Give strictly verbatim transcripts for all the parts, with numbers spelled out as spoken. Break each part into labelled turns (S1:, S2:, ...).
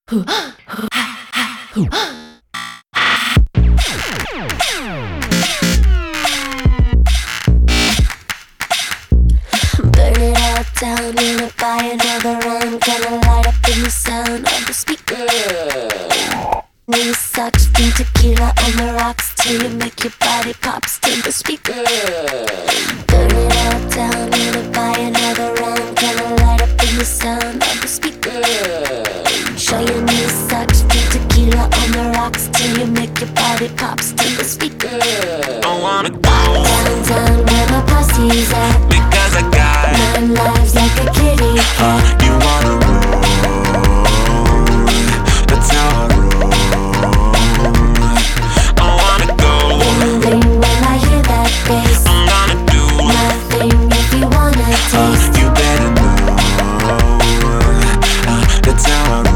S1: Burn it all down, wanna buy another round. Gonna light up in the sound of the speaker. New socks, drink tequila on the rocks till you make your body pops to the speaker. Burn it all down, wanna buy another round. Gonna light up in the sound of the speaker. Show your new socks, drink tequila on the rocks till you make your body pops to the speaker.
S2: I wanna go
S1: downtown where my posse's at,
S2: because I got
S1: nine lives like a kitty cat.
S2: uh, you wanna roll, that's how I roll. I wanna go
S1: Bling bling when I hear that bass.
S2: I'm gonna do
S1: My thing if you wanna
S2: uh,
S1: taste.
S2: you better know uh, that's how I roll.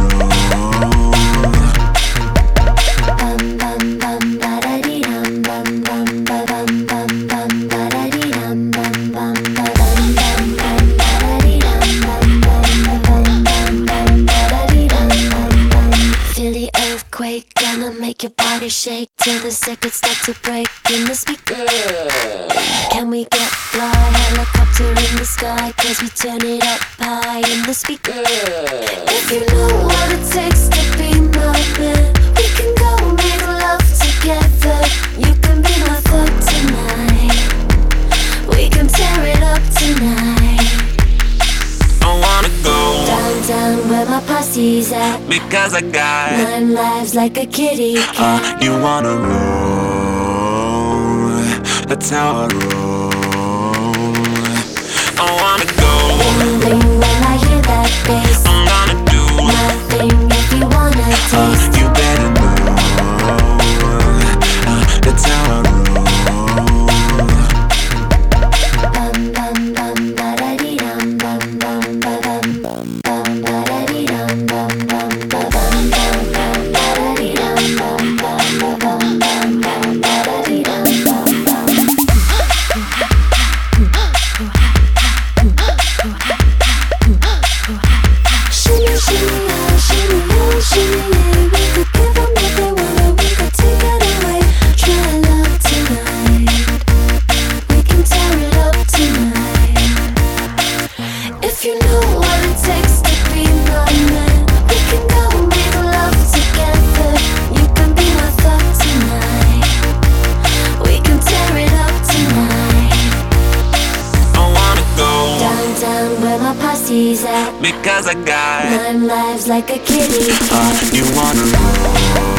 S1: Bum bum bum ba da dee dum bum bum ba bum bum bum ba da dee dum bum bum ba bum bum bum ba da dee dum bum bum ba bum bum bum ba da dee dum bum bum. Feel the earthquake, gonna make your body shake till the circuits start to break in the speaker. Can we get fly, helicopter in the sky? Cause we turn it up high in the speaker. If you know what it takes to be my man, we can go make love together. You can be my fuck tonight. We can tear it up tonight.
S2: I wanna go
S1: Downtown where my posse's at,
S2: because I got
S1: nine lives like a kitty cat.
S2: uh, you wanna roll, that's how I roll. I wanna go
S1: Bling bling when I hear that bass.
S2: I'm gonna do
S1: My thing if you wanna
S2: uh,
S1: taste.
S2: you better know uh, that's how I roll.
S1: Bum bum bum ba da dee dum bum bum ba bum bum bum ba da dee dum bum bum ba bum bum bum ba da dee dum bum bum ba bum bum bum ba da dee dum bum bum. Shimmy shimmy ah, shimmy ah, shimmy yeah. We could give 'em what they want, or we could take it away. Try love tonight. We can tear it up tonight. If you know what it takes to be my man, we can go make love together. You can be my fuck tonight. We can tear it up tonight.
S2: I wanna go
S1: Downtown where my posse's at,
S2: because I got
S1: nine lives like a kitty cat.
S2: uh, you wanna roll,